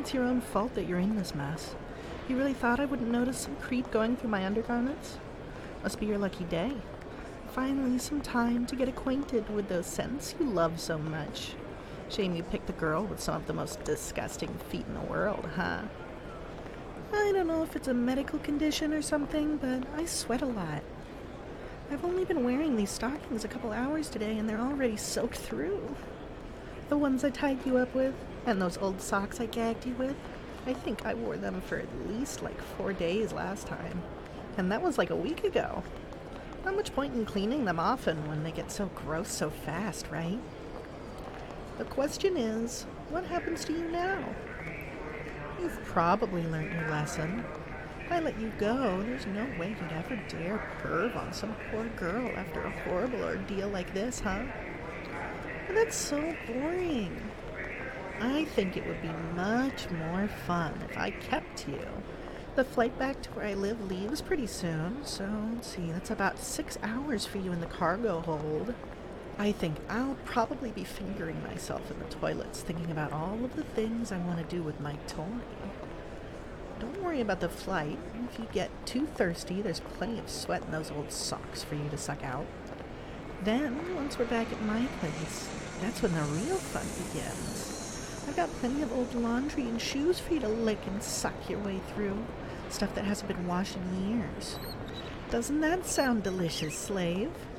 It's your own fault that you're in this mess. You really thought I wouldn't notice some creep going through my undergarments? Must be your lucky day. Finally, some time to get acquainted with those scents you love so much. Shame you picked the girl with some of the most disgusting feet in the world, huh? I don't know if it's a medical condition or something, but I sweat a lot. I've only been wearing these stockings a couple hours today, and they're already soaked through. The ones I tied you up with, and those old socks I gagged you with, I think I wore them for at least like 4 days last time. And that was like a week ago. Not much point in cleaning them often when they get so gross so fast, right? The question is, what happens to you now? You've probably learned your lesson. If I let you go, there's no way you'd ever dare perv on some poor girl after a horrible ordeal like this, huh? But that's so boring. I think it would be much more fun if I kept you. The flight back to where I live leaves pretty soon, so let's see, that's about 6 hours for you in the cargo hold. I think I'll probably be fingering myself in the toilets, thinking about all of the things I want to do with my toy. Don't worry about the flight. If you get too thirsty, there's plenty of sweat in those old socks for you to suck out. Then, once we're back at my place, that's when the real fun begins. I've got plenty of old laundry and shoes for you to lick and suck your way through. Stuff that hasn't been washed in years. Doesn't that sound delicious, slave?